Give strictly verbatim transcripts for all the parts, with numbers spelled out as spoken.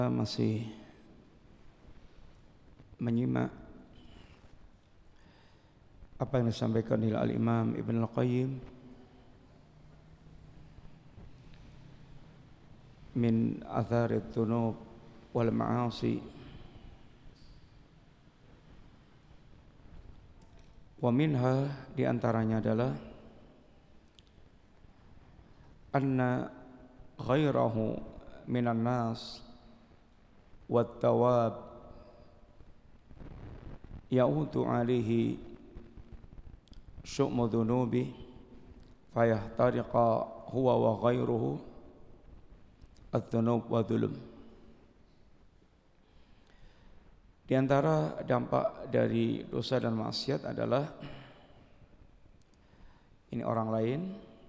Masih menyimak apa yang disampaikan oleh Al-Imam Ibn Al-Qayyim min athari dzunub wal ma'asi wa minha, diantaranya adalah anna ghairahu minan nas wat-tawab ya'udu alaihi syu'mu dhunubi fayahtariqa huwa wa ghairuhu adz-dzunub wa dhulum. Di antara dampak dari dosa dan maksiat adalah ini orang lain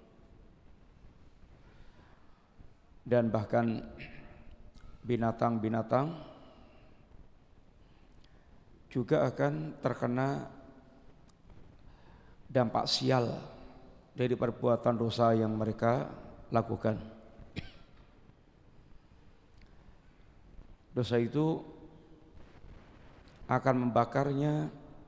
dan bahkan binatang-binatang juga akan terkena dampak sial dari perbuatan dosa yang mereka lakukan. Dosa itu akan membakarnya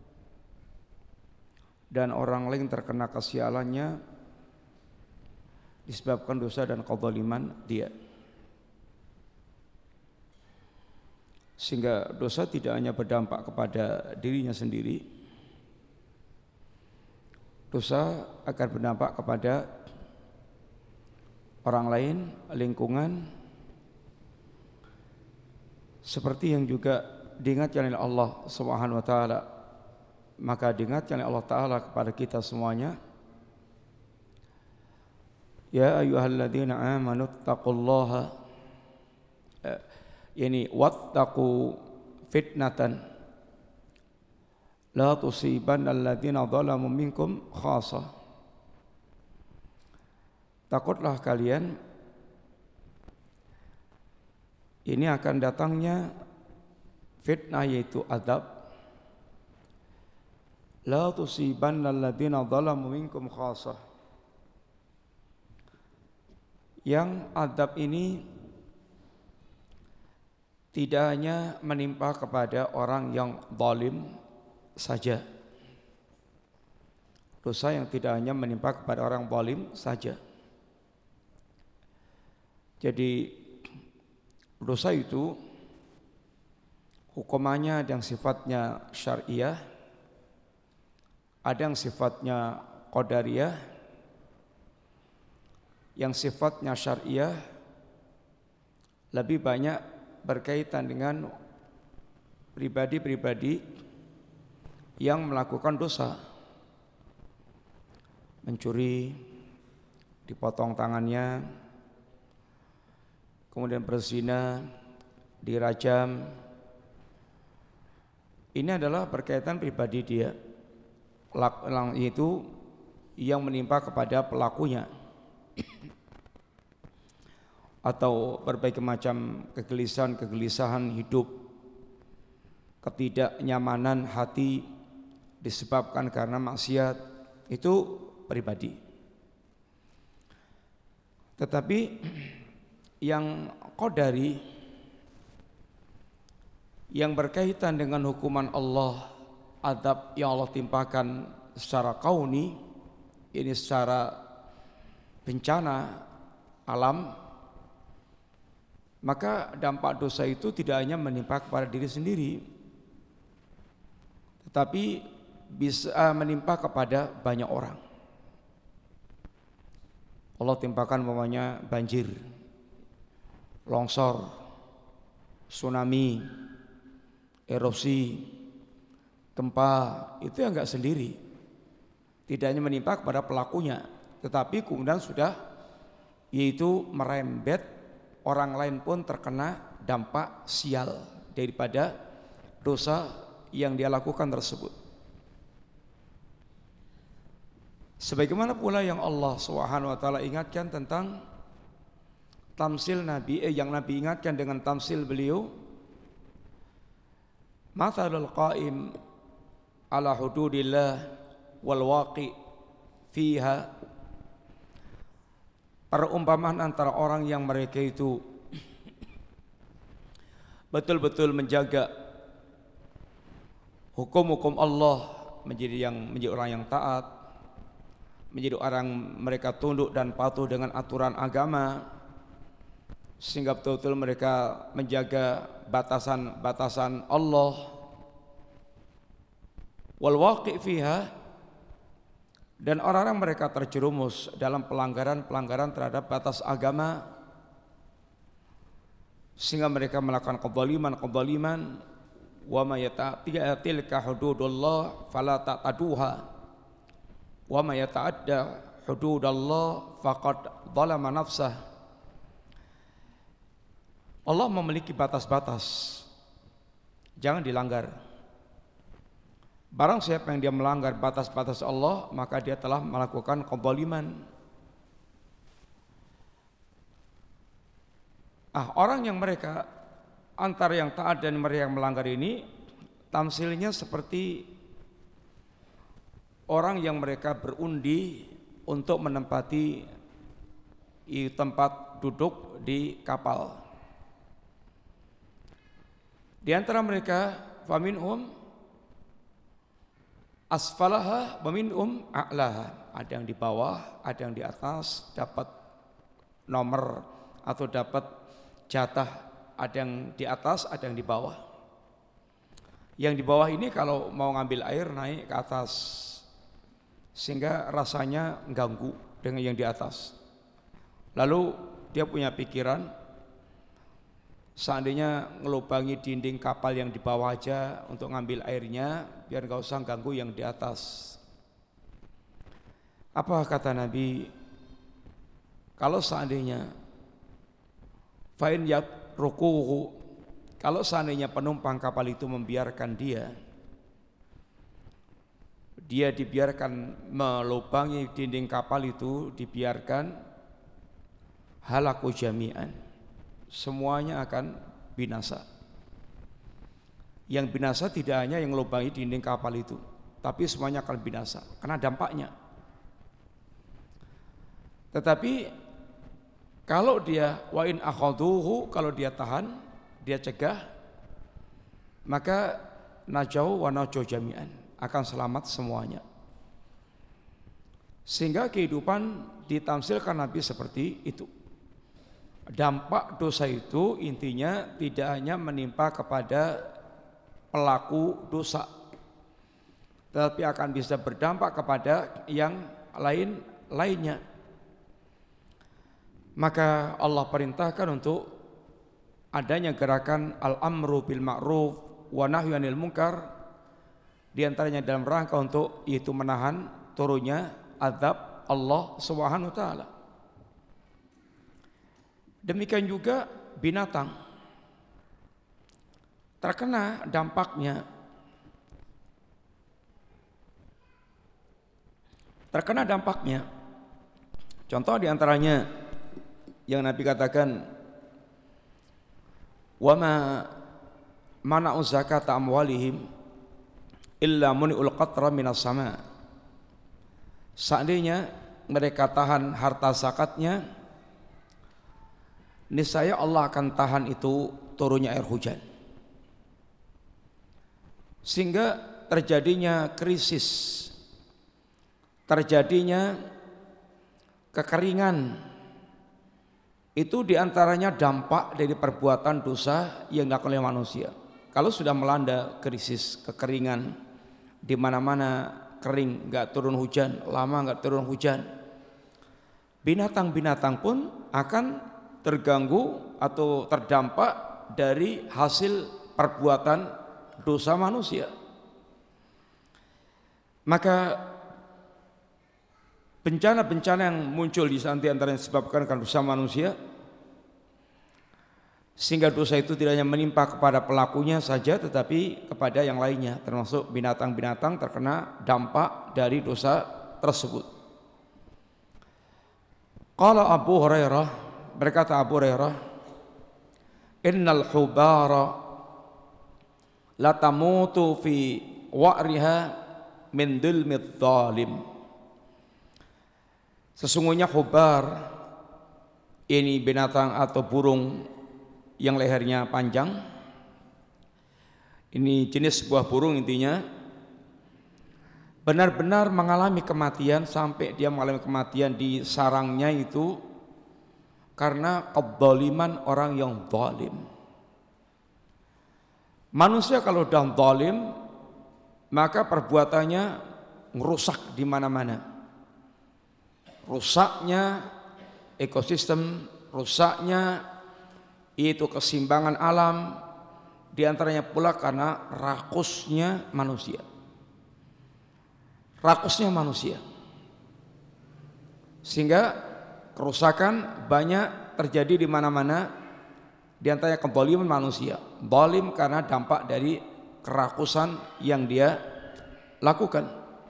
dan orang lain terkena kesialannya disebabkan dosa dan kezaliman dia. Sehingga dosa tidak hanya berdampak kepada dirinya sendiri, dosa akan berdampak kepada orang lain, lingkungan, seperti yang juga diingatkan oleh Allah Subhanahu wa taala. Maka diingatkan oleh Allah taala kepada kita semuanya, ya ayyuhalladzina amanu taqullaha yani wattaqu fitnatan la tusibanna alladzina zalamu minkum khassa. Takutlah kalian, ini akan datangnya fitnah, yaitu azab. La tusibanna alladzina zalamu minkum khassa, yang azab ini tidak hanya menimpa kepada orang yang zalim saja. Dosa yang tidak hanya menimpa kepada orang zalim saja. Jadi dosa itu hukumannya ada yang sifatnya syariah, ada yang sifatnya qadariyah. Yang sifatnya syariah lebih banyak berkaitan dengan pribadi-pribadi yang melakukan dosa. Mencuri, dipotong tangannya, kemudian berzina, dirajam. Ini adalah berkaitan pribadi dia, itu yang menimpa kepada pelakunya. Atau berbagai macam kegelisahan-kegelisahan hidup, ketidaknyamanan hati disebabkan karena maksiat, itu pribadi. Tetapi yang qadari, yang berkaitan dengan hukuman Allah, azab yang Allah timpakan secara kauni, ini secara bencana alam, maka dampak dosa itu tidak hanya menimpa kepada diri sendiri, tetapi bisa menimpa kepada banyak orang. Allah timpakan umpamanya banjir, longsor, tsunami, erupsi, gempa, itu yang enggak sendiri. Tidak hanya menimpa kepada pelakunya, tetapi kemudian sudah yaitu merembet orang lain pun terkena dampak sial daripada dosa yang dia lakukan tersebut. Sebagaimana pula yang Allah Subhanahu wa taala ingatkan tentang tamsil Nabi, eh, yang Nabi ingatkan dengan tamsil beliau, mathalul qaim ala hududillah wal waqi fiha, perumpamaan antara orang yang mereka itu betul-betul menjaga hukum-hukum Allah, menjadi yang menjadi orang yang taat, menjadi orang mereka tunduk dan patuh dengan aturan agama, sehingga betul-betul mereka menjaga batasan-batasan Allah. Wal waqi' fiha, dan orang-orang mereka terjerumus dalam pelanggaran-pelanggaran terhadap batas agama, sehingga mereka melakukan kezaliman-kezaliman. Wa ma yata'tilka hududullah fala ta'taduha wa ma yata'adda hududallah faqad zalama nafsah. Allah memiliki batas-batas, jangan dilanggar. Barang siapa yang dia melanggar batas-batas Allah, maka dia telah melakukan kezaliman. Ah, orang yang mereka antara yang taat dan mereka yang melanggar ini, tamsilnya seperti orang yang mereka berundi untuk menempati tempat duduk di kapal. Di antara mereka faminhum asfalaha wa minhum a'laha, ada yang di bawah, ada yang di atas, dapat nomor atau dapat jatah, ada yang di atas, ada yang di bawah. Yang di bawah ini kalau mau ngambil air naik ke atas, sehingga rasanya ganggu dengan yang di atas. Lalu dia punya pikiran, seandainya ngelubangi dinding kapal yang di bawah aja untuk ngambil airnya, biar gak usah ganggu yang di atas. Apa kata Nabi? Kalau seandainya fa'in yatrukuhu, kalau seandainya penumpang kapal itu membiarkan dia, dia dibiarkan melubangi dinding kapal itu, dibiarkan, halaku jami'an, semuanya akan binasa. Yang binasa tidak hanya yang melubangi dinding kapal itu, tapi semuanya akan binasa karena dampaknya. Tetapi kalau dia wa in akhaduhu, kalau dia tahan, dia cegah, maka najau wa najau jami'an, akan selamat semuanya. Sehingga kehidupan ditamsilkan Nabi seperti itu. Dampak dosa itu intinya tidak hanya menimpa kepada pelaku dosa, tetapi akan bisa berdampak kepada yang lain-lainnya. Maka Allah perintahkan untuk adanya gerakan al-amru bil ma'ruf wa nahyu 'anil munkar, di antaranya dalam rangka untuk yaitu menahan turunnya azab Allah Subhanahu wa taala. Demikian juga binatang terkena dampaknya. Terkena dampaknya. Contoh diantaranya yang Nabi katakan, wa ma mana'u zakata amwalihim illa muni'ul qatra minas sama. Seandainya mereka tahan harta zakatnya, niscaya Allah akan tahan itu turunnya air hujan, sehingga terjadinya krisis, terjadinya kekeringan. Itu diantaranya dampak dari perbuatan dosa yang dilakukan oleh manusia. Kalau sudah melanda krisis, kekeringan, di mana-mana kering, nggak turun hujan, lama nggak turun hujan, binatang-binatang pun akan terganggu atau terdampak dari hasil perbuatan dosa manusia. Maka bencana-bencana yang muncul di antara yang disebabkan karena dosa manusia, sehingga dosa itu tidak hanya menimpa kepada pelakunya saja, tetapi kepada yang lainnya, termasuk binatang-binatang terkena dampak dari dosa tersebut. Qala Abu Hurairah, berkata Abu Hurairah, innal hubara la tamutu fi wa'riha min dhulmidh dhalim. Sesungguhnya hubar, ini binatang atau burung yang lehernya panjang, Ini jenis sebuah burung intinya, benar-benar mengalami kematian sampai dia mengalami kematian di sarangnya itu karena kedzaliman orang yang zalim. Manusia kalau sudah zalim maka perbuatannya ngerusak di mana-mana. Rusaknya ekosistem, rusaknya itu keseimbangan alam, di antaranya pula karena rakusnya manusia. Rakusnya manusia. Sehingga kerusakan banyak terjadi di mana-mana, di antaranya kezaliman manusia. Zalim karena dampak dari kerakusan yang dia lakukan.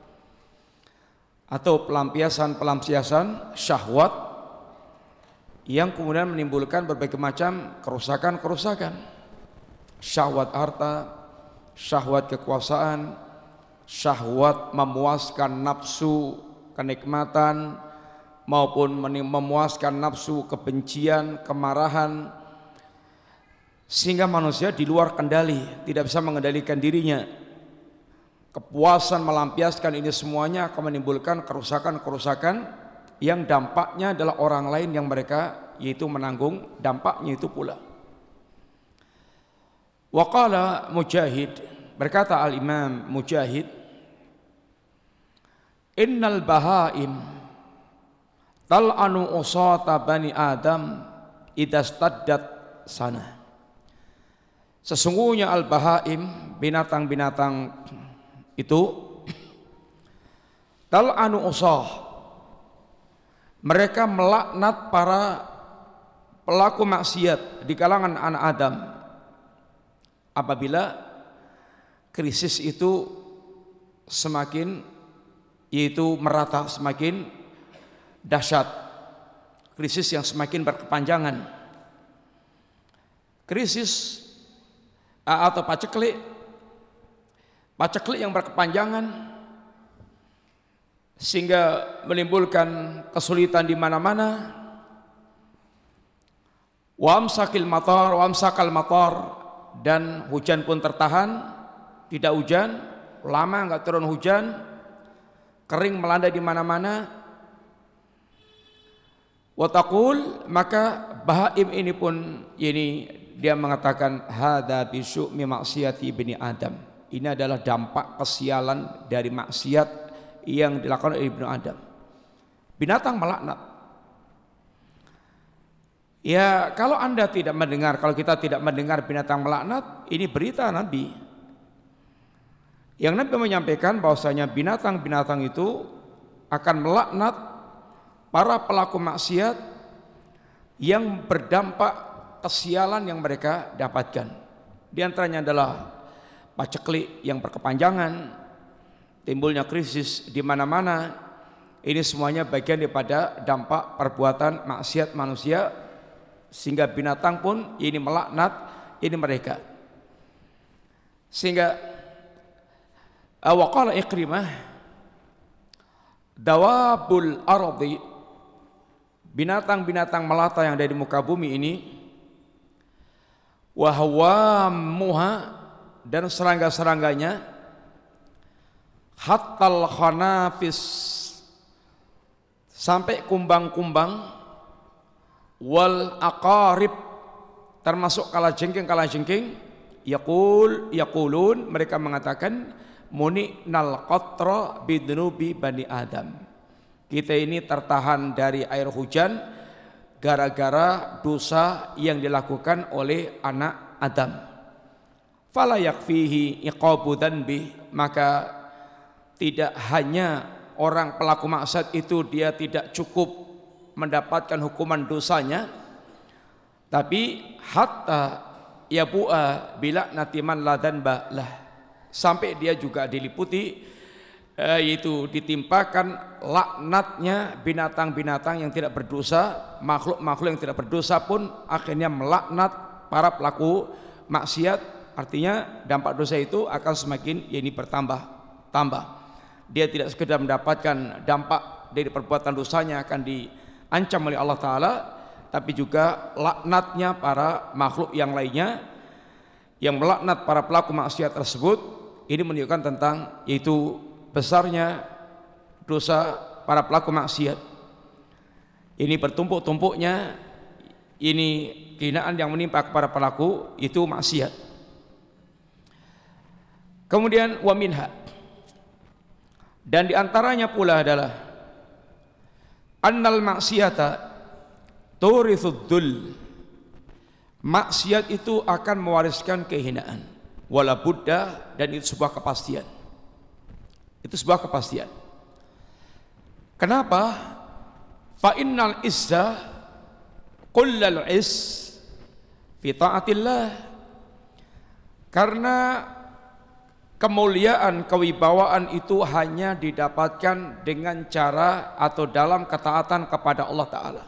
Atau pelampiasan-pelampiasan syahwat yang kemudian menimbulkan berbagai macam kerusakan-kerusakan. Syahwat harta, syahwat kekuasaan, syahwat memuaskan nafsu kenikmatan maupun memuaskan nafsu kebencian, kemarahan, sehingga manusia di luar kendali, tidak bisa mengendalikan dirinya. Kepuasan melampiaskan ini semuanya akan menimbulkan kerusakan-kerusakan yang dampaknya adalah orang lain yang mereka yaitu menanggung dampaknya itu pula. Waqala Mujahid, berkata Al-Imam Mujahid, innal bahaim tal'anu usata bani Adam idastaddat sana. Sesungguhnya al-bahaim, binatang-binatang itu, tal'anu usah, mereka melaknat para pelaku maksiat di kalangan anak Adam apabila krisis itu semakin yaitu merata, semakin dahsyat, krisis yang semakin berkepanjangan, krisis atau paceklik paceklik yang berkepanjangan sehingga menimbulkan kesulitan di mana-mana. Wa amsakil matar, wa amsakal matar, dan hujan pun tertahan, tidak hujan, lama enggak turun hujan, kering melanda di mana-mana. Wa taqul, maka bahaim ini pun ini dia mengatakan hadza bi syu'mi maksiati ibni Adam. Ini adalah dampak kesialan dari maksiat yang dilakukan oleh ibnu Adam. Binatang melaknat. Ya, kalau Anda tidak mendengar, kalau kita tidak mendengar binatang melaknat, ini berita Nabi. Yang Nabi menyampaikan bahwasanya binatang-binatang itu akan melaknat para pelaku maksiat yang berdampak kesialan yang mereka dapatkan. Di antaranya adalah paceklik yang berkepanjangan, timbulnya krisis di mana-mana. Ini semuanya bagian daripada dampak perbuatan maksiat manusia, sehingga binatang pun ini melaknat ini mereka. Sehingga waqala Ikrimah, dawabul ardi, binatang-binatang melata yang ada di muka bumi ini, wa hawamuha, dan serangga-serangganya, hattal khanafis, sampai kumbang-kumbang, wal aqarib, termasuk kalajengking-kalajengking, yaqul yaqulun, mereka mengatakan muni'nal qatra bidnubi bani Adam, kita ini tertahan dari air hujan gara-gara dosa yang dilakukan oleh anak Adam. Fala yakfihi iqabu dzanbi, maka tidak hanya orang pelaku maksiat itu dia tidak cukup mendapatkan hukuman dosanya, tapi hatta yabu'a bila natiman ladanba lah, sampai dia juga diliputi eh, yaitu ditimpakan laknatnya binatang-binatang yang tidak berdosa, makhluk-makhluk yang tidak berdosa pun akhirnya melaknat para pelaku maksiat. Artinya dampak dosa itu akan semakin ya ini bertambah tambah. Dia tidak sekedar mendapatkan dampak dari perbuatan dosanya akan diancam oleh Allah Ta'ala, tapi juga laknatnya para makhluk yang lainnya yang melaknat para pelaku maksiat tersebut, ini menunjukkan tentang yaitu besarnya dosa para pelaku maksiat. Ini bertumpuk-tumpuknya ini kehinaan yang menimpa kepada pelaku itu maksiat. Kemudian wa minha, dan diantaranya pula adalah annal maksiata turithud dhul, maksiat itu akan mewariskan kehinaan, wala budda, dan itu sebuah kepastian. Itu sebuah kepastian. Kenapa? Fa innal izza kullal iz fi ta'atillah, karena kemuliaan, kewibawaan itu hanya didapatkan dengan cara atau dalam ketaatan kepada Allah Ta'ala.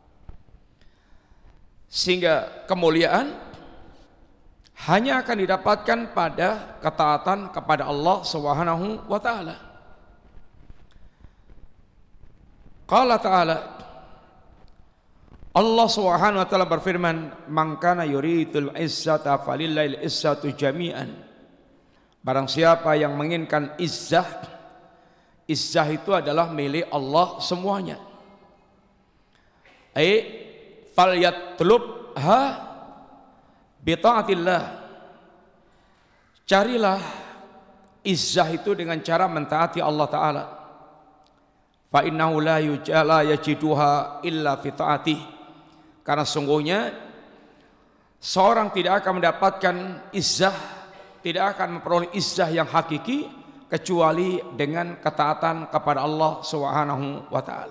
Sehingga kemuliaan hanya akan didapatkan pada ketaatan kepada Allah Subhanahu wa Ta'ala. Qala Ta'ala, Allah Subhanahu wa Ta'ala berfirman, "Man kana yuridul izzata falillahil izzatu jami'an." Barang siapa yang menginginkan izzah, izzah itu adalah milik Allah semuanya. Ai falyatlubha bi ta'atillah. Carilah izzah itu dengan cara mentaati Allah Ta'ala. Fa innahu la yujala yajiduha illa fi ta'atih. Karena sungguhnya seorang tidak akan mendapatkan izzah, tidak akan memperoleh izzah yang hakiki kecuali dengan ketaatan kepada Allah Subhanahu wa Ta'ala.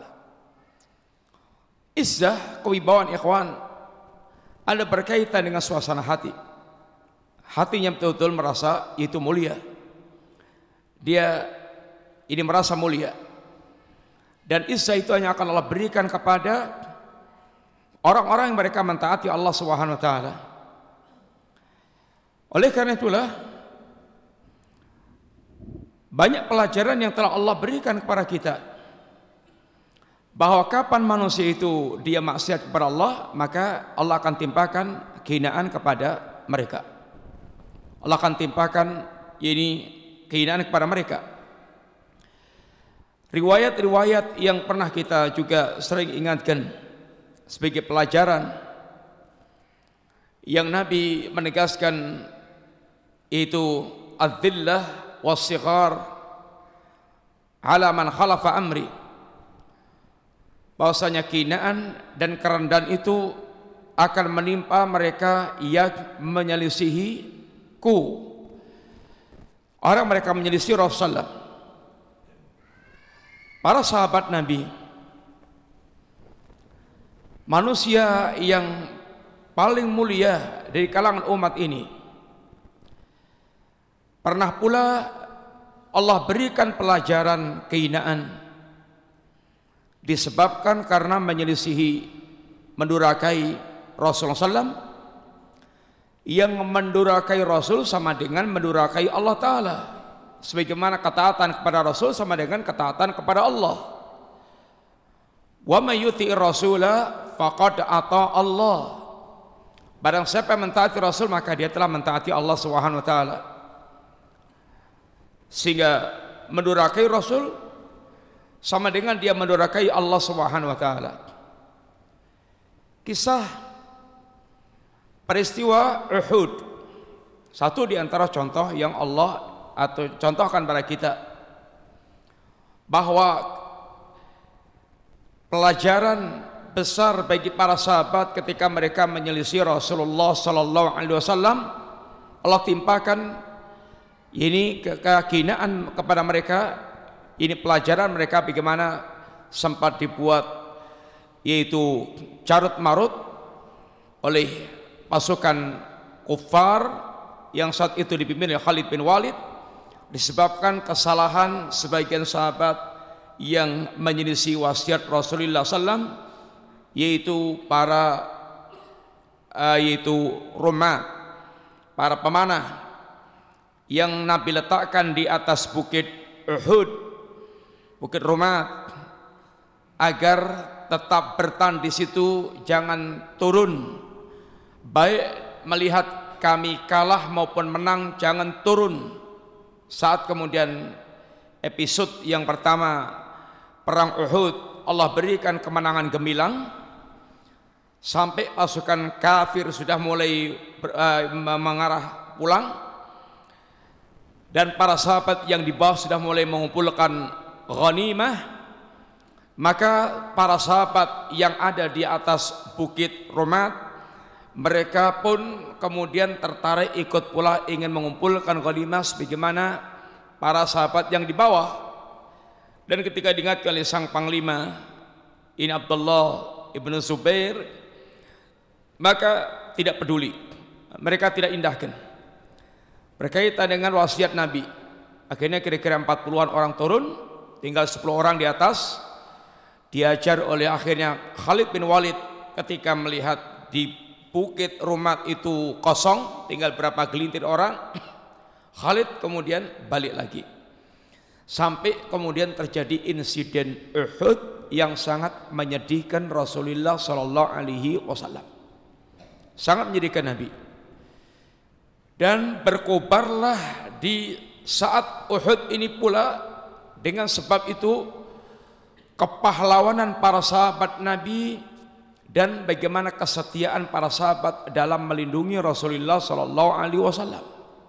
Izzah, kewibawaan ikhwan, ada berkaitan dengan suasana hati. Hatinya betul-betul merasa itu mulia. Dia ini merasa mulia. Dan izzah itu hanya akan Allah berikan kepada orang-orang yang mereka mentaati Allah Subhanahu wa Ta'ala. Oleh karena itulah banyak pelajaran yang telah Allah berikan kepada kita, bahwa kapan manusia itu dia maksiat kepada Allah, maka Allah akan timpakan kehinaan kepada mereka. Allah akan timpakan ini kehinaan kepada mereka. Riwayat-riwayat yang pernah kita juga sering ingatkan sebagai pelajaran, yang Nabi menegaskan itu adzillah was-sighar ala man khalafa amri, bahwasanya kehinaan dan kerendahan itu akan menimpa mereka yang menyelisihi ku, orang mereka menyelisih Rasulullah. Para sahabat Nabi, manusia yang paling mulia dari kalangan umat ini, pernah pula Allah berikan pelajaran kehinaan disebabkan karena menyelisihi, mendurakai Rasulullah shallallahu alaihi wasallam. Yang mendurakai Rasul sama dengan mendurakai Allah Ta'ala, sebagaimana ketaatan kepada Rasul sama dengan ketaatan kepada Allah. Wa may yuti'ir rasula faqad ata Allah. Barang siapa yang mentaati Rasul, maka dia telah mentaati Allah Subhanahu wa Ta'ala. Sehingga mendurakai Rasul sama dengan dia mendurakai Allah Subhanahu wa Ta'ala. Kisah peristiwa Uhud, satu di antara contoh yang Allah atau contohkan pada kita, bahwa pelajaran besar bagi para sahabat ketika mereka menyelisih Rasulullah sallallahu alaihi wasallam, Allah timpakan ini kehinaan kepada mereka. Ini pelajaran mereka bagaimana sempat dibuat yaitu carut marut oleh pasukan kufar yang saat itu dipimpin oleh Khalid bin Walid, disebabkan kesalahan sebagian sahabat yang menyelisih wasiat Rasulullah sallallahu alaihi wasallam, yaitu para uh, yaitu Rumat, para pemanah yang Nabi letakkan di atas bukit Uhud, bukit Rumat, agar tetap bertahan di situ, jangan turun, baik melihat kami kalah maupun menang jangan turun. Saat kemudian episode yang pertama perang Uhud, Allah berikan kemenangan gemilang sampai pasukan kafir sudah mulai ber, uh, mengarah pulang, dan para sahabat yang di bawah sudah mulai mengumpulkan ghanimah. Maka para sahabat yang ada di atas bukit Rumat, mereka pun kemudian tertarik ikut pula ingin mengumpulkan ghanimah sebagaimana para sahabat yang di bawah. Dan ketika diingatkan oleh sang panglima ini Abdullah ibnu Zubair, maka tidak peduli, mereka tidak indahkan berkaitan dengan wasiat Nabi. Akhirnya kira-kira empat puluhan orang turun, tinggal sepuluh orang di atas. Diajar oleh akhirnya Khalid bin Walid ketika melihat di bukit Rumat itu kosong, tinggal berapa gelintir orang, Khalid kemudian balik lagi. Sampai kemudian terjadi insiden Uhud yang sangat menyedihkan Rasulullah Sallallahu Alaihi Wasallam, sangat menyedihkan Nabi. Dan berkobarlah di saat Uhud ini pula, dengan sebab itu kepahlawanan para sahabat Nabi dan bagaimana kesetiaan para sahabat dalam melindungi Rasulullah Sallallahu Alaihi Wasallam.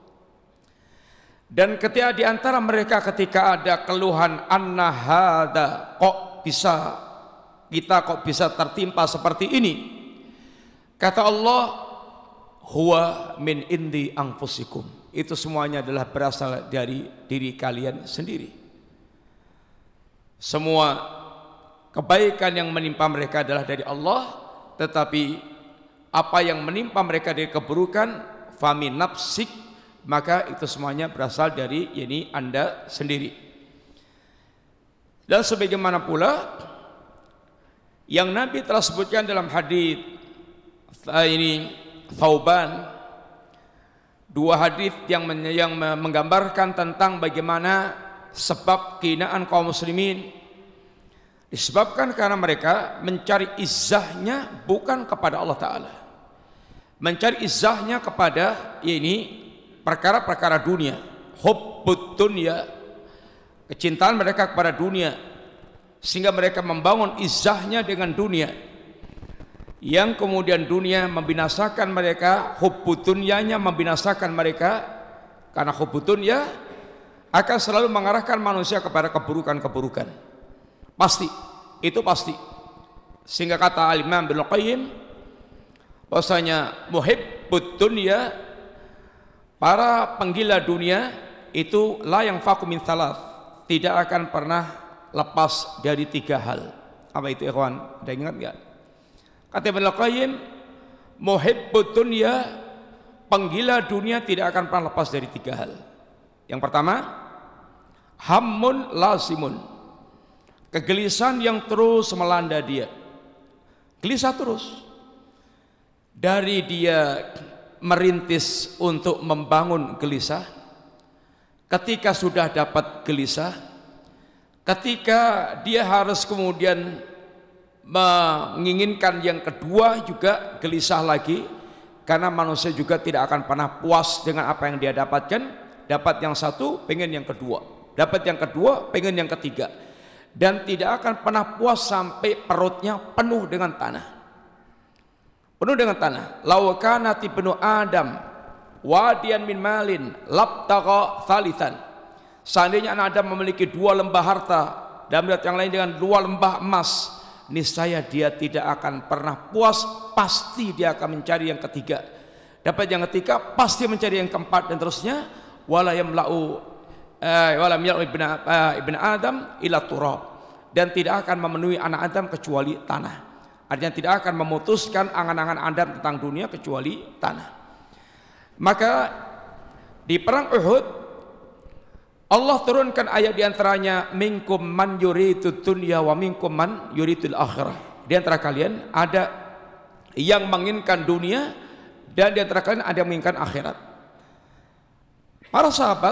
Dan ketika di antara mereka ketika ada keluhan, anna hada, kok bisa kita kok bisa tertimpa seperti ini, kata Allah, huwa min indi anfusikum, itu semuanya adalah berasal dari diri kalian sendiri. Semua kebaikan yang menimpa mereka adalah dari Allah, tetapi apa yang menimpa mereka dari keburukan, fami nafsik, maka itu semuanya berasal dari ini Anda sendiri. Dan sebagaimana pula yang Nabi telah sebutkan dalam hadis ini Thauban, dua hadis yang yang menggambarkan tentang bagaimana sebab kehinaan kaum muslimin disebabkan karena mereka mencari izzahnya bukan kepada Allah Ta'ala, mencari izzahnya kepada ini perkara-perkara dunia, hubbud dunya, kecintaan mereka kepada dunia, sehingga mereka membangun izzahnya dengan dunia, yang kemudian dunia membinasakan mereka, hubbud dunyanya membinasakan mereka, karena hubbud dunya akan selalu mengarahkan manusia kepada keburukan-keburukan. Pasti, itu pasti. Sehingga kata Al-Imam Ibnu Qayyim bahwasanya muhibbud dunya, para penggila dunia itu la yang faku min thalath, tidak akan pernah lepas dari tiga hal. Apa itu ikhwan? Ada ingat enggak? Kata Ibnu Qayyim, muhibbud dunya, penggila dunia tidak akan pernah lepas dari tiga hal. Yang pertama, hammun lazimun, kegelisahan yang terus melanda dia, gelisah terus. Dari dia merintis untuk membangun gelisah, ketika sudah dapat gelisah, ketika dia harus kemudian menginginkan yang kedua juga gelisah lagi, karena manusia juga tidak akan pernah puas dengan apa yang dia dapatkan. Dapat yang satu, pengen yang kedua, dapat yang kedua, pengen yang ketiga, dan tidak akan pernah puas sampai perutnya penuh dengan tanah, penuh dengan tanah. Law kana ibnu Adam wadiyan min malin labtagha thalithan, seandainya anak Adam memiliki dua lembah harta, dan melihat yang lain dengan dua lembah emas, niscaya dia tidak akan pernah puas, pasti dia akan mencari yang ketiga. Dapat yang ketiga, pasti mencari yang keempat, dan terusnya. Wala yamla'u eh, wala yamla'u ibn, eh, ibn Adam ila turab, dan tidak akan memenuhi anak Adam kecuali tanah. Artinya tidak akan memutuskan angan-angan Adam tentang dunia kecuali tanah. Maka di perang Uhud Allah turunkan ayat diantaranya, minkum man yuridud dunya wa minkum man yuridul akhirah. Di antara kalian ada yang menginginkan dunia, dan di antara kalian ada yang menginginkan akhirat. Para sahabat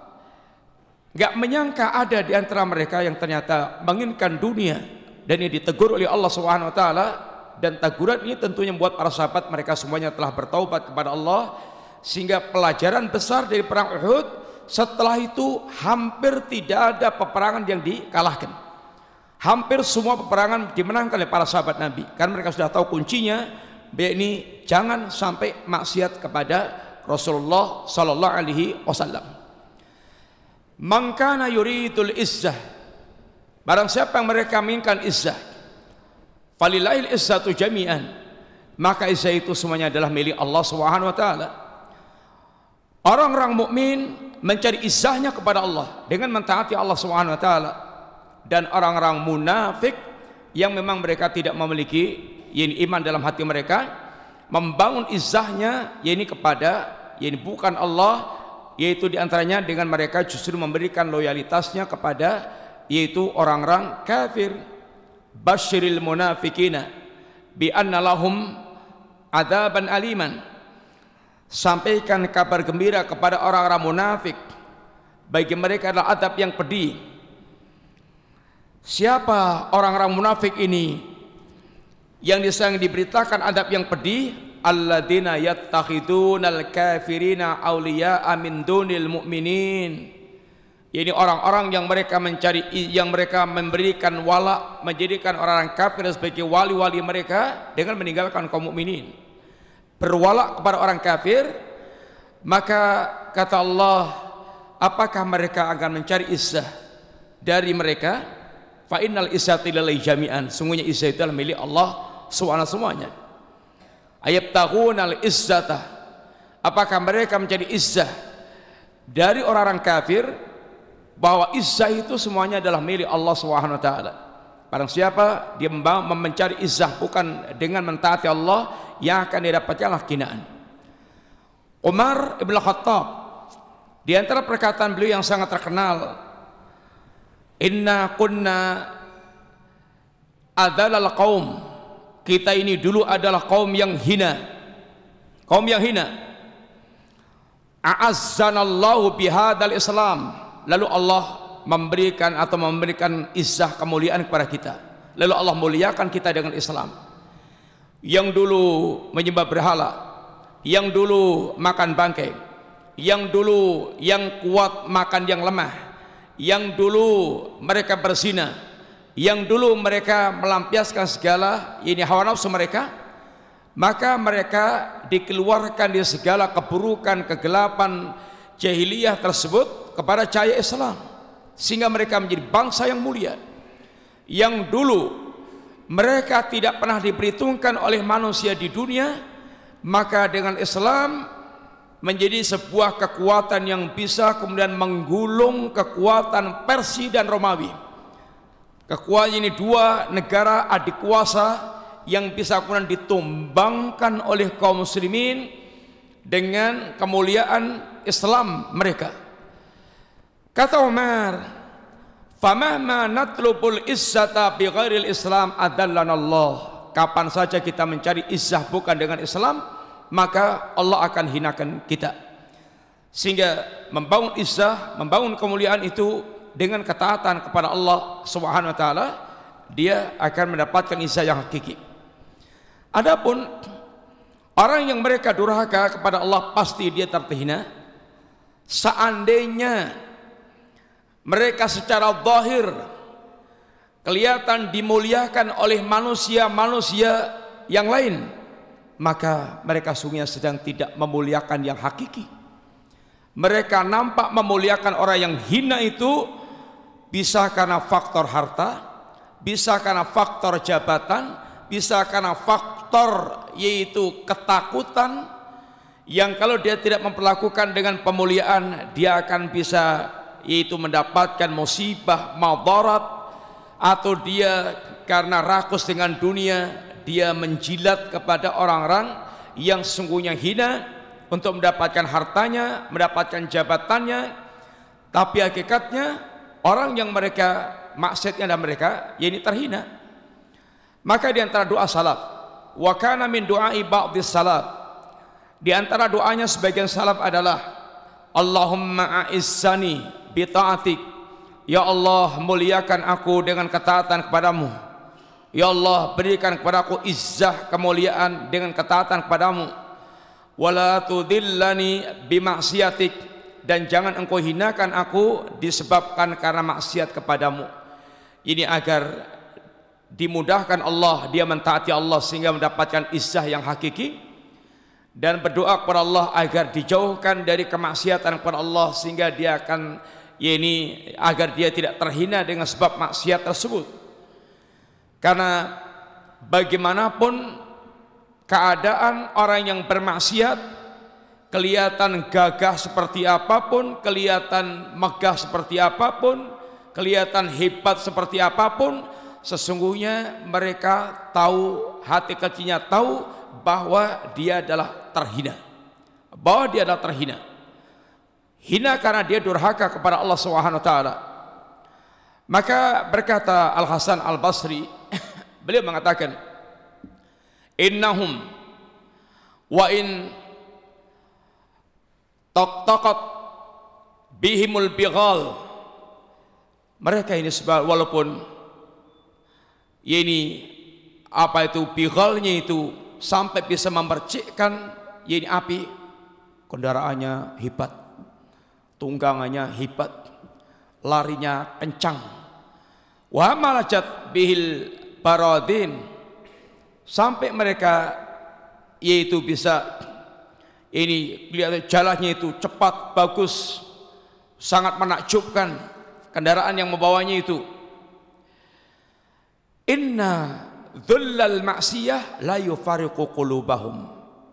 gak menyangka ada di antara mereka yang ternyata menginginkan dunia, dan ini ditegur oleh Allah Subhanahu Wa Taala. Dan teguran ini tentunya membuat para sahabat mereka semuanya telah bertaubat kepada Allah, Sehingga pelajaran besar dari perang Uhud, setelah itu hampir tidak ada peperangan yang dikalahkan. Hampir semua peperangan dimenangkan oleh para sahabat Nabi, karena mereka sudah tahu kuncinya, yakni jangan sampai maksiat kepada Rasulullah sallallahu alaihi wasallam. Man kana yuridul izzah, barang siapa yang mereka inginkan izzah, falillahil izzatu jami'an, maka izzah itu semuanya adalah milik Allah Subhanahu wa taala. Orang-orang mukmin mencari izzahnya kepada Allah dengan mentaati Allah Subhanahu wa taala, dan orang-orang munafik yang memang mereka tidak memiliki yakni iman dalam hati mereka, membangun izzahnya yakni kepada yakni bukan Allah, yaitu diantaranya dengan mereka justru memberikan loyalitasnya kepada yaitu orang-orang kafir. Basyiril munafikina bi anna lahum adzaban aliman, sampaikan kabar gembira kepada orang-orang munafik, bagi mereka adalah adab yang pedih. Siapa orang-orang munafik ini yang disang diberitakan adab yang pedih? Alladzina yattakhidunal kafirina awliya'a min dunil mu'minin. Ini orang-orang yang mereka mencari, yang mereka memberikan wala, menjadikan orang-orang kafir sebagai wali-wali mereka dengan meninggalkan kaum mukminin. Berwala kepada orang kafir, maka kata Allah, apakah mereka akan mencari izzah dari mereka? Fa innal izzata lillahi jami'an, sungguhnya izzah itu adalah milik Allah subhanahu semuanya. Ayabtaghunal izzata, apakah mereka mencari izzah dari orang-orang kafir? Bahwa izzah itu semuanya adalah milik Allah subhanahu wa taala. Barang siapa dia mencari izzah bukan dengan mentaati Allah, yang akan didapatkanlah hinaan. Umar ibn Khattab, di antara perkataan beliau yang sangat terkenal, inna kunna adzalal qaum, kita ini dulu adalah kaum yang hina, kaum yang hina. A'azzanallahu bihadzal Islam, lalu Allah memberikan atau memberikan izzah kemuliaan kepada kita, lalu Allah muliakan kita dengan Islam. Yang dulu menyembah berhala, yang dulu makan bangkai, yang dulu yang kuat makan yang lemah, yang dulu mereka berzina, yang dulu mereka melampiaskan segala ini hawa nafsu mereka, maka mereka dikeluarkan dari segala keburukan, kegelapan jahiliyah tersebut kepada cahaya Islam, sehingga mereka menjadi bangsa yang mulia. Yang dulu mereka tidak pernah diperhitungkan oleh manusia di dunia, maka dengan Islam menjadi sebuah kekuatan yang bisa kemudian menggulung kekuatan Persia dan Romawi. Kekuatan ini dua negara adik kuasa yang bisa kemudian ditumbangkan oleh kaum muslimin dengan kemuliaan Islam mereka. Kata Umar, famahma natlubul izzata bi ghairil Islam adallana Allah. Kapan saja kita mencari izzah bukan dengan Islam, maka Allah akan hinakan kita. Sehingga membangun izzah, membangun kemuliaan itu dengan ketaatan kepada Allah Subhanahu wa taala, dia akan mendapatkan izzah yang hakiki. Adapun orang yang mereka durhaka kepada Allah, pasti dia terhina. Seandainya mereka secara zahir kelihatan dimuliakan oleh manusia-manusia yang lain, maka mereka sungguhnya sedang tidak memuliakan yang hakiki. Mereka nampak memuliakan orang yang hina itu bisa karena faktor harta, bisa karena faktor jabatan, bisa karena faktor yaitu ketakutan, yang kalau dia tidak memperlakukan dengan pemuliaan, dia akan bisa yaitu mendapatkan musibah, madarat, atau dia karena rakus dengan dunia, dia menjilat kepada orang-orang yang sungguhnya hina untuk mendapatkan hartanya, mendapatkan jabatannya. Tapi hakikatnya orang yang mereka maksudnya dan mereka ya ini terhina. Maka di antara doa salaf, wa kana min du'ai ba'dis salaf, di antara doanya sebagian salaf adalah Allahumma a'izzani bi ta'atik, ya Allah muliakan aku dengan ketaatan kepadamu. Ya Allah berikan kepadaku izzah kemuliaan dengan ketaatan kepadamu. wala tudillani bimaksiatik, dan jangan engkau hinakan aku disebabkan karena maksiat kepadamu. Ini agar dimudahkan Allah, dia mentaati Allah sehingga mendapatkan izzah yang hakiki, dan berdoa kepada Allah agar dijauhkan dari kemaksiatan kepada Allah sehingga dia akan ya ini agar dia tidak terhina dengan sebab maksiat tersebut. Karena bagaimanapun keadaan orang yang bermaksiat, kelihatan gagah seperti apapun, kelihatan megah seperti apapun, kelihatan hebat seperti apapun, sesungguhnya mereka tahu, hati kecilnya tahu bahwa dia adalah terhina, bahwa dia adalah terhina, hina karena dia durhaka kepada Allah Subhanahu wa taala. Maka berkata Al Hasan Al Basri, beliau mengatakan, innahum wa in taqtaqat bihimul bighal, mereka ini sebab walaupun ini apa itu bighalnya itu sampai bisa memercikkan ini api, kendaraannya hebat, tunggangannya hebat, larinya kencang, wa malajat bihil baradin, sampai mereka yaitu bisa ini lihat jalannya itu cepat, bagus, sangat menakjubkan kendaraan yang membawanya itu. Inna dhullal ma'siyah la yufariqu qulubahum,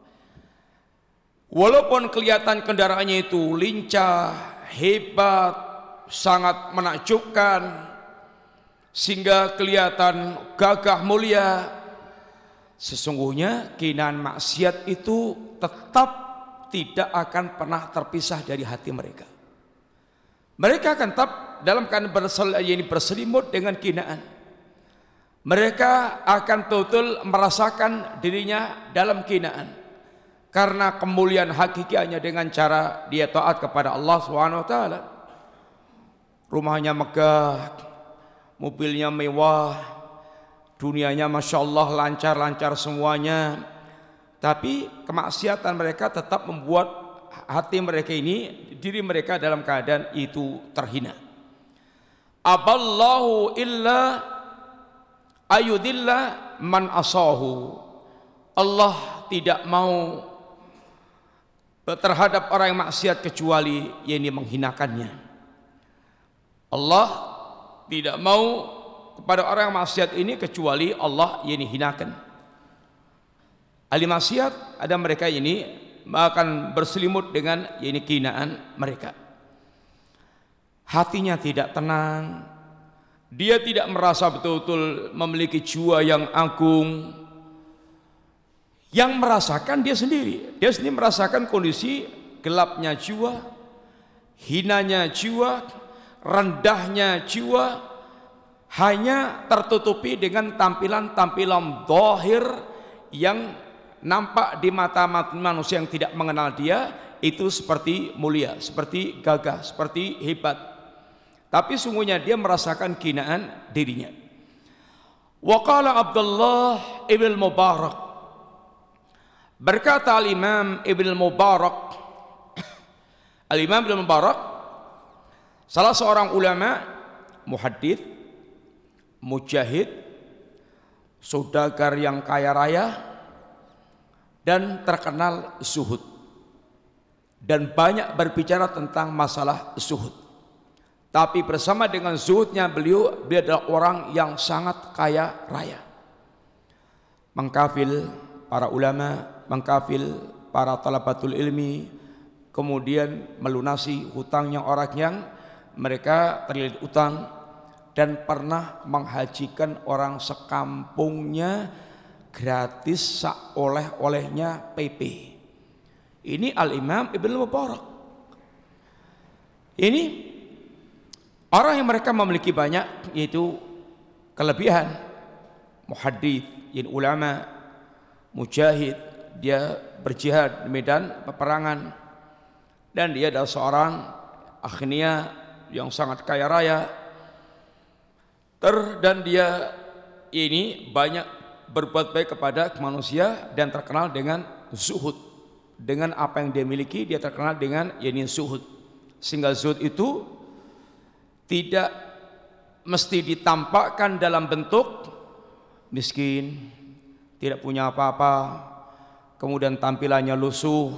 walaupun kelihatan kendaraannya itu lincah, hebat, sangat menakjubkan sehingga kelihatan gagah mulia, sesungguhnya kehinaan maksiat itu tetap tidak akan pernah terpisah dari hati mereka. Mereka akan tetap dalam keadaan berselimut dengan kehinaan. Mereka akan total merasakan dirinya dalam kehinaan, karena kemuliaan hakiki hanya dengan cara dia taat kepada Allah Subhanahu wa taala. Rumahnya megah, mobilnya mewah, dunianya masya Allah lancar-lancar semuanya, tapi kemaksiatan mereka tetap membuat hati mereka ini, diri mereka dalam keadaan itu terhina. Aballahu illa ayudilla man asahu, Allah tidak mau terhadap orang yang maksiat kecuali yang menghinakannya. Allah tidak mau kepada orang yang maksiat ini kecuali Allah yang hinakan. Ahli maksiat ada mereka ini akan berselimut dengan ini kehinaan mereka. Hatinya tidak tenang, dia tidak merasa betul-betul memiliki jiwa yang agung. Yang merasakan dia sendiri, dia sendiri merasakan kondisi gelapnya jiwa, hinanya jiwa, rendahnya jiwa, hanya tertutupi dengan tampilan-tampilan zahir yang nampak di mata manusia yang tidak mengenal dia itu seperti mulia, seperti gagah, seperti hebat, tapi sungguhnya dia merasakan kehinaan dirinya. Wa qala Abdullah ibn Mubarak, berkata Al-Imam Ibn Mubarak, Al-Imam Ibn Mubarak salah seorang ulama muhaddits, mujahid, saudagar yang kaya raya dan terkenal zuhud, dan banyak berbicara tentang masalah zuhud. Tapi bersama dengan zuhudnya beliau, beliau adalah orang yang sangat kaya raya, mengkafil para ulama, mengkafil para talabatul ilmi, kemudian melunasi hutangnya orang yang mereka terlilit utang, dan pernah menghajikan orang sekampungnya gratis oleh-olehnya P P. Ini Al-Imam Ibn Mubarak. Ini orang yang mereka memiliki banyak yaitu kelebihan, muhaddits, yang ulama, mujahid, dia berjihad di medan peperangan, dan dia adalah seorang akhnia yang sangat kaya raya, ter dan dia ini banyak berbuat baik kepada manusia dan terkenal dengan zuhud. dengan apa yang dia miliki, dia terkenal dengan yakni zuhud. Sehingga zuhud itu tidak mesti ditampakkan dalam bentuk miskin, tidak punya apa-apa, kemudian tampilannya lusuh.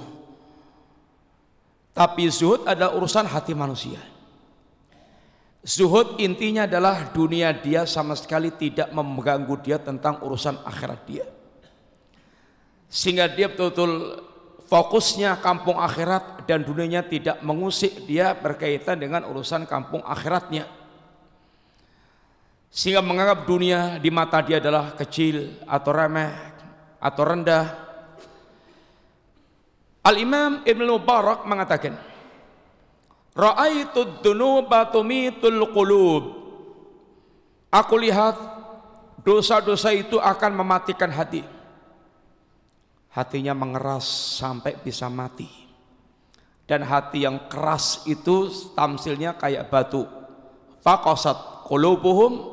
Tapi zuhud adalah urusan hati manusia. Zuhud intinya adalah dunia dia sama sekali tidak mengganggu dia tentang urusan akhirat dia, sehingga dia betul-betul fokusnya kampung akhirat dan dunianya tidak mengusik dia berkaitan dengan urusan kampung akhiratnya, sehingga menganggap dunia di mata dia adalah kecil atau remeh atau rendah. Al-Imam Ibn Mubarak mengatakan, ra'aitu dzunuba tumitul qulub. Aku lihat dosa-dosa itu akan mematikan hati. Hatinya mengeras sampai bisa mati. Dan hati yang keras itu tamsilnya kayak batu. Faqasat qulubuhum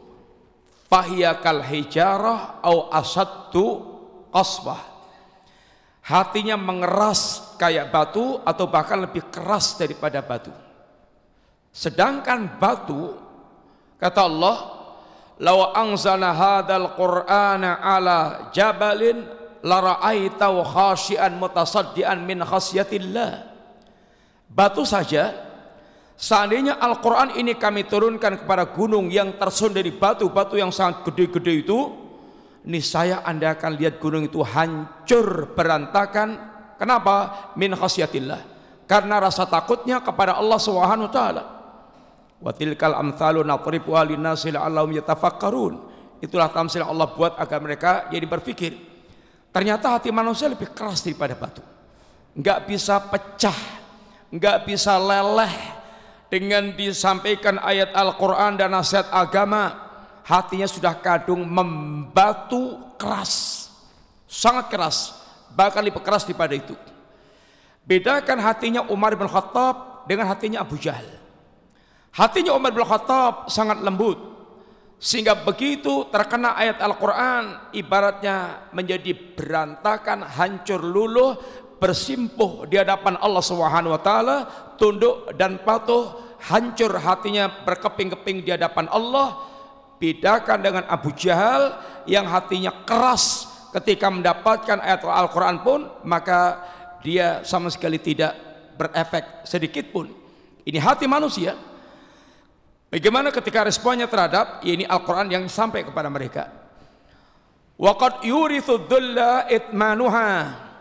fahiya kal hijarah au asaddu qasbah. Hatinya mengeras kayak batu atau bahkan lebih keras daripada batu. Sedangkan batu, kata Allah, law anzalna hadzal qur'ana ala jabalin la ra'aitahu khashian mutasaddian min khasyatillah. Batu saja, seandainya Al-Qur'an ini kami turunkan kepada gunung yang tersusun dari batu-batu yang sangat gede-gede itu, niscaya Anda akan lihat gunung itu hancur berantakan. Kenapa? Min khasyatillah, karena rasa takutnya kepada Allah Subhanahu wa taala. Wa tilkal amthalu nadribuha linnasi la'allahum yatafakkarun. Itulah tamsil Allah buat agar mereka jadi berpikir. Ternyata hati manusia lebih keras daripada batu. Enggak bisa pecah, enggak bisa leleh dengan disampaikan ayat Al-Qur'an dan nasihat agama. Hatinya sudah kadung membatu keras, sangat keras, bahkan lebih keras daripada itu. Bedakan hatinya Umar bin Khattab dengan hatinya Abu Jahal. Hatinya Umar bin Khattab sangat lembut, sehingga begitu terkena ayat Al-Quran ibaratnya menjadi berantakan, hancur luluh, bersimpuh di hadapan Allah Subhanahu wa taala, tunduk dan patuh, hancur hatinya berkeping-keping di hadapan Allah. Bedakan dengan Abu Jahal yang hatinya keras ketika mendapatkan ayat Al-Quran pun, maka dia sama sekali tidak berefek sedikit pun. Ini hati manusia. Bagaimana ketika responnya terhadap ini Al-Quran yang sampai kepada mereka. Waqad yurithu dhulla itmanuha.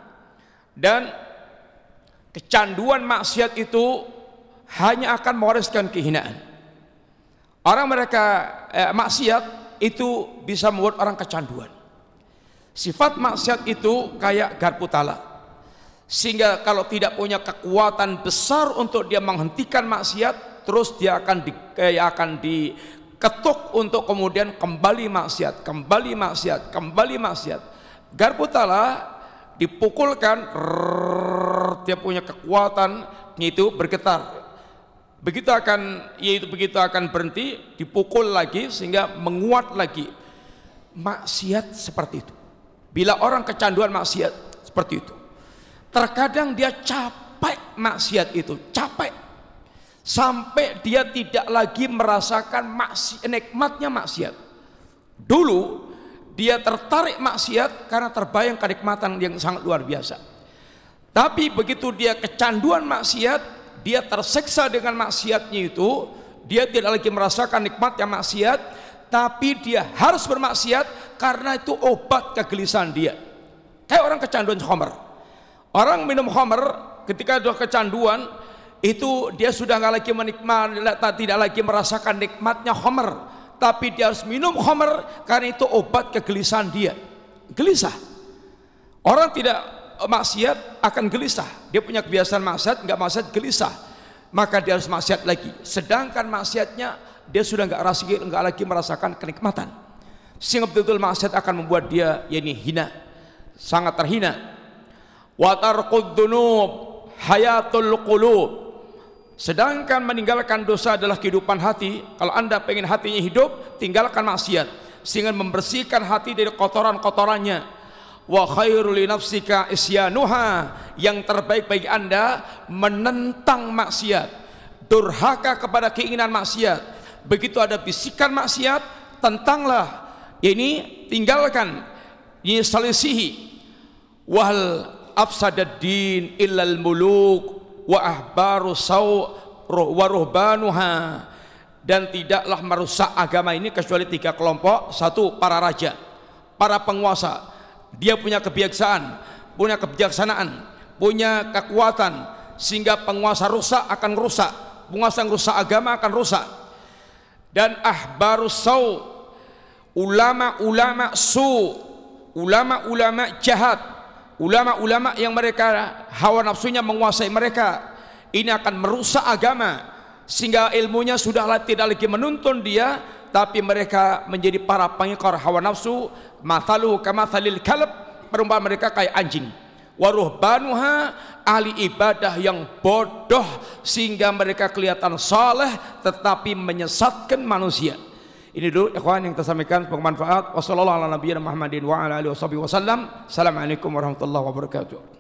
Dan kecanduan maksiat itu hanya akan mewariskan kehinaan. Orang mereka eh, maksiat itu bisa membuat orang kecanduan. Sifat maksiat itu kayak garpu tala, sehingga kalau tidak punya kekuatan besar untuk dia menghentikan maksiat, terus dia akan di, eh, akan diketuk untuk kemudian kembali maksiat, kembali maksiat, kembali maksiat. Garpu tala dipukulkan, rrr, dia punya kekuatan itu bergetar. Begitu akan yaitu begitu akan berhenti, dipukul lagi sehingga menguat lagi. Maksiat seperti itu. Bila orang kecanduan maksiat seperti itu, terkadang dia capek maksiat itu, capek sampai dia tidak lagi merasakan maksiat, nikmatnya maksiat. Dulu dia tertarik maksiat karena terbayang kenikmatan yang sangat luar biasa. Tapi begitu dia kecanduan maksiat, dia tersiksa dengan maksiatnya itu, dia tidak lagi merasakan nikmatnya maksiat, tapi dia harus bermaksiat karena itu obat kegelisahan dia. Kayak orang kecanduan khamr. Orang minum khamr ketika sudah kecanduan itu, dia sudah nggak lagi menikmati, tidak lagi merasakan nikmatnya khamr, tapi dia harus minum khamr karena itu obat kegelisahan dia. Gelisah. Orang tidak maksiat akan gelisah. Dia punya kebiasaan maksiat, nggak maksiat gelisah, maka dia harus maksiat lagi. Sedangkan maksiatnya dia sudah nggak rasa, nggak lagi merasakan kenikmatan, sehingga betul-betul maksiat akan membuat dia yani hina, sangat terhina. Wa tarqud dzunub hayatul qulub. Sedangkan meninggalkan dosa adalah kehidupan hati. Kalau Anda pengen hatinya hidup, tinggalkan maksiat sehingga membersihkan hati dari kotoran-kotorannya. wa khairul li nafsika isyanuha, yang terbaik bagi Anda menentang maksiat, durhaka kepada keinginan maksiat. Begitu ada bisikan maksiat, tentanglah, ini tinggalkan, ini selisihi. Wal afsadad din illal muluk wa ahbaru saw wa ruhbanuha, dan tidaklah merusak agama ini kecuali tiga kelompok. Satu, para raja, para penguasa. Dia punya kebijaksanaan, punya kebijaksanaan, punya kekuatan, sehingga penguasa rusak akan rusak, penguasa yang rusak agama akan rusak. Dan ahbarus sau, ulama-ulama su, ulama-ulama jahat, ulama-ulama yang mereka hawa nafsunya menguasai mereka, ini akan merusak agama, sehingga ilmunya sudah tidak lagi menuntun dia, tapi mereka menjadi para pengikar hawa nafsu. Mathaluhu kamathalil kalb, perumpamaan mereka kayak anjing. Waruhbanuha, ahli ibadah yang bodoh sehingga mereka kelihatan saleh tetapi menyesatkan manusia. Ini dulu ikhwan yang kita sampaikan, bermanfaat. Wassalamualaikum warahmatullahi wabarakatuh.